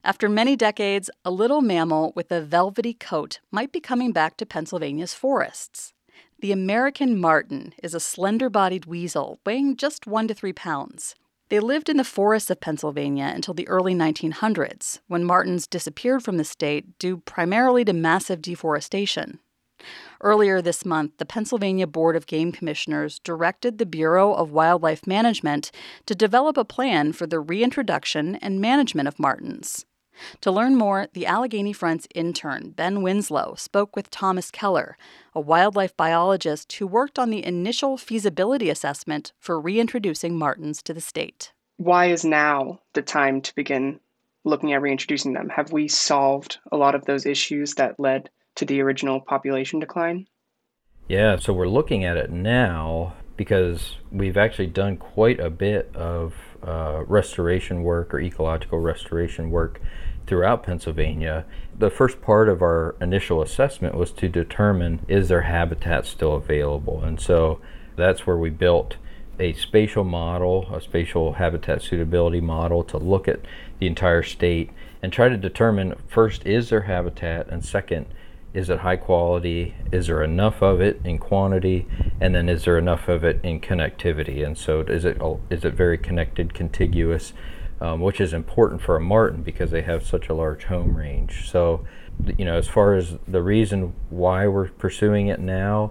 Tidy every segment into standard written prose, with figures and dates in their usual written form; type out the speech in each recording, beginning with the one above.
After many decades, a little mammal with a velvety coat might be coming back to Pennsylvania's forests. The American marten is a slender-bodied weasel weighing just 1 to 3 pounds. They lived in the forests of Pennsylvania until the early 1900s, when martens disappeared from the state due primarily to massive deforestation. Earlier this month, the Pennsylvania Board of Game Commissioners directed the Bureau of Wildlife Management to develop a plan for the reintroduction and management of martens. To learn more, the Allegheny Front's intern, Ben Winslow, spoke with Thomas Keller, a wildlife biologist who worked on the initial feasibility assessment for reintroducing martens to the state. Why is now the time to begin looking at reintroducing them? Have we solved a lot of those issues that led to the original population decline? Yeah, so we're looking at it now because we've actually done quite a bit of restoration work or ecological restoration work throughout Pennsylvania. The first part of our initial assessment was to determine, is their habitat still available? And so that's where we built a spatial model, a spatial habitat suitability model to look at the entire state and try to determine, first, is there habitat? And second, is it high quality? Is there enough of it in quantity? And then is there enough of it in connectivity? And so is it very connected, contiguous, which is important for a marten because they have such a large home range. So, as far as the reason why we're pursuing it now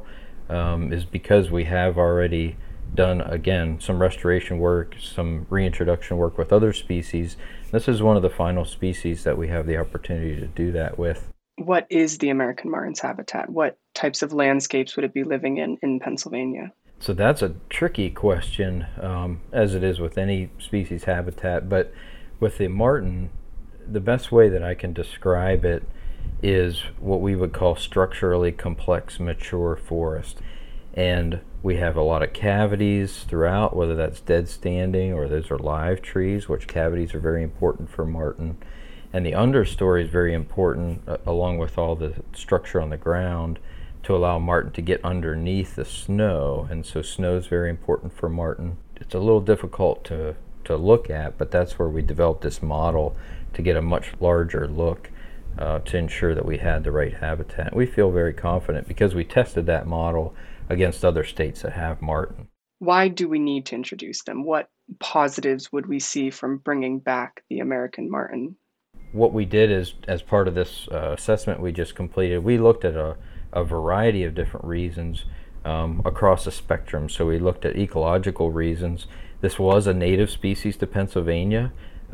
is because we have already done, again, some restoration work, some reintroduction work with other species. This is one of the final species that we have the opportunity to do that with. What is the American marten's habitat? What types of landscapes would it be living in Pennsylvania? So that's a tricky question, as it is with any species habitat. But with the marten, the best way that I can describe it is what we would call structurally complex mature forest. And we have a lot of cavities throughout, whether that's dead standing or those are live trees, which cavities are very important for marten. And the understory is very important, along with all the structure on the ground, to allow marten to get underneath the snow. And so snow is very important for marten. It's a little difficult to look at, but that's where we developed this model to get a much larger look to ensure that we had the right habitat. We feel very confident because we tested that model against other states that have marten. Why do we need to introduce them? What positives would we see from bringing back the American marten? What we did is, as part of this assessment we just completed, we looked at a variety of different reasons across the spectrum. So we looked at ecological reasons. This was a native species to Pennsylvania,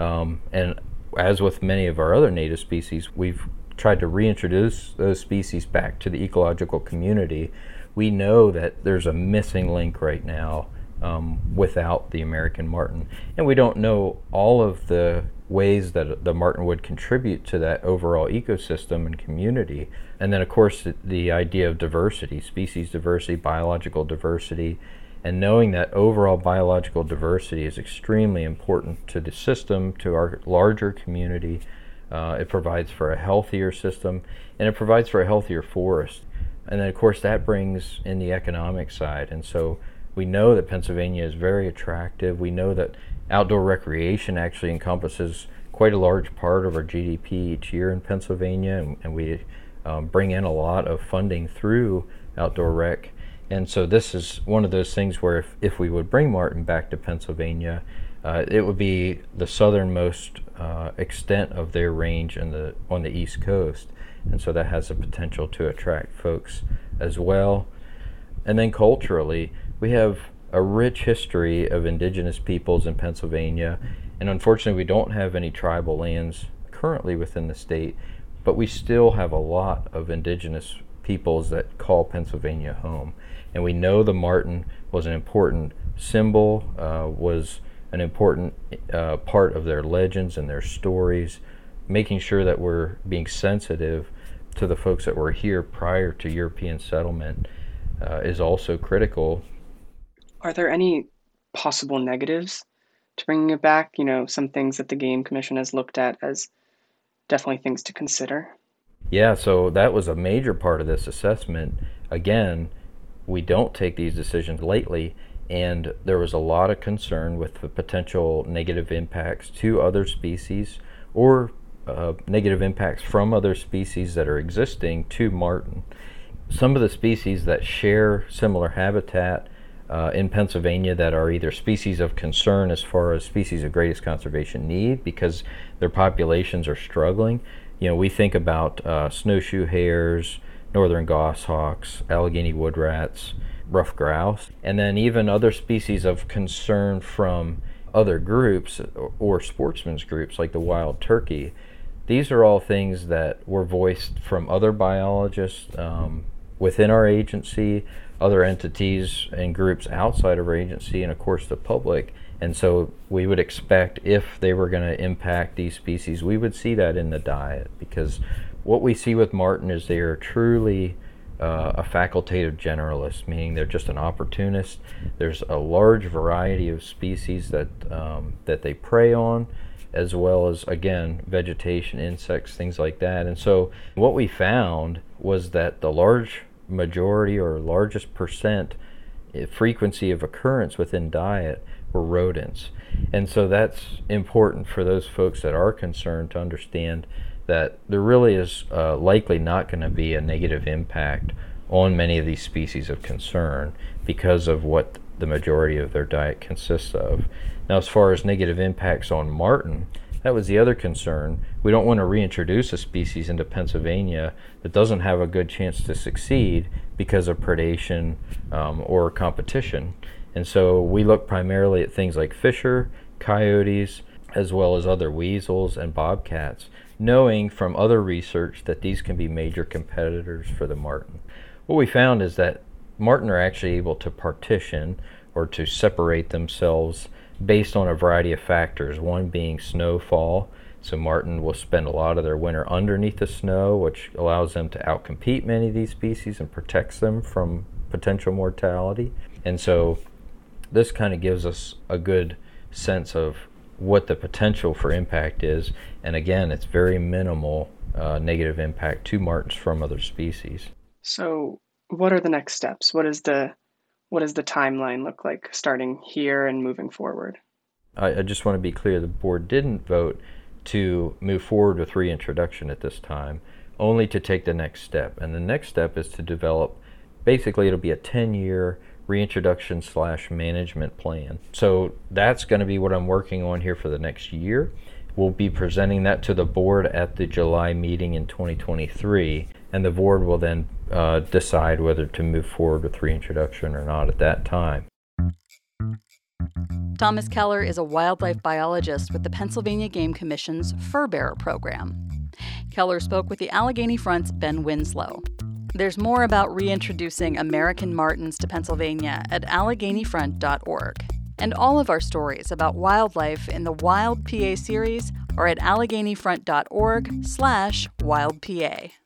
and as with many of our other native species, we've tried to reintroduce those species back to the ecological community. We know that there's a missing link right now without the American marten, and we don't know all of the ways that the marten would contribute to that overall ecosystem and community. And then, of course, the idea of diversity, species diversity, biological diversity, and knowing that overall biological diversity is extremely important to the system, to our larger community. It provides for a healthier system, and it provides for a healthier forest. And then, of course, that brings in the economic side. And so we know that Pennsylvania is very attractive. We know that outdoor recreation actually encompasses quite a large part of our GDP each year in Pennsylvania, and we bring in a lot of funding through outdoor rec. And so this is one of those things where if we would bring marten back to Pennsylvania, it would be the southernmost extent of their range on the East Coast. And so that has the potential to attract folks as well. And then culturally, we have a rich history of indigenous peoples in Pennsylvania, and unfortunately we don't have any tribal lands currently within the state, but we still have a lot of indigenous peoples that call Pennsylvania home. And we know the marten was an important symbol, was an important part of their legends and their stories. Making sure that we're being sensitive to the folks that were here prior to European settlement is also critical. Are there any possible negatives to bringing it back? Some things that the Game Commission has looked at as definitely things to consider. Yeah, so that was a major part of this assessment. Again, we don't take these decisions lightly, and there was a lot of concern with the potential negative impacts to other species or negative impacts from other species that are existing to marten. Some of the species that share similar habitat in Pennsylvania that are either species of concern as far as species of greatest conservation need because their populations are struggling. We think about snowshoe hares, northern goshawks, Allegheny wood rats, ruffed grouse, and then even other species of concern from other groups or sportsmen's groups like the wild turkey. These are all things that were voiced from other biologists within our agency, other entities and groups outside of our agency, and of course the public. And so we would expect if they were going to impact these species, we would see that in the diet, because what we see with marten is they are truly a facultative generalist, meaning they're just an opportunist. There's a large variety of species that they prey on, as well as, again, vegetation, insects, things like that. And so what we found was that the large majority or largest percent frequency of occurrence within diet were rodents. And so that's important for those folks that are concerned to understand that there really is likely not going to be a negative impact on many of these species of concern because of what the majority of their diet consists of. Now, as far as negative impacts on marten, that was the other concern. We don't want to reintroduce a species into Pennsylvania that doesn't have a good chance to succeed because of predation or competition. And so we look primarily at things like fisher, coyotes, as well as other weasels and bobcats, knowing from other research that these can be major competitors for the marten. What we found is that marten are actually able to partition or to separate themselves based on a variety of factors, one being snowfall. So marten will spend a lot of their winter underneath the snow, which allows them to outcompete many of these species and protects them from potential mortality. And so this kind of gives us a good sense of what the potential for impact is. And again, it's very minimal negative impact to martens from other species. So what are the next steps? What does the timeline look like starting here and moving forward? I just want to be clear, the board didn't vote to move forward with reintroduction at this time, only to take the next step. And the next step is to develop, basically it'll be a 10-year reintroduction / management plan. So that's going to be what I'm working on here for the next year. We'll be presenting that to the board at the July meeting in 2023, and the board will then decide whether to move forward with reintroduction or not at that time. Thomas Keller is a wildlife biologist with the Pennsylvania Game Commission's Fur Bearer program. Keller spoke with the Allegheny Front's Ben Winslow. There's more about reintroducing American martens to Pennsylvania at AlleghenyFront.org. And all of our stories about wildlife in the Wild PA series are at AlleghenyFront.org/WildPA.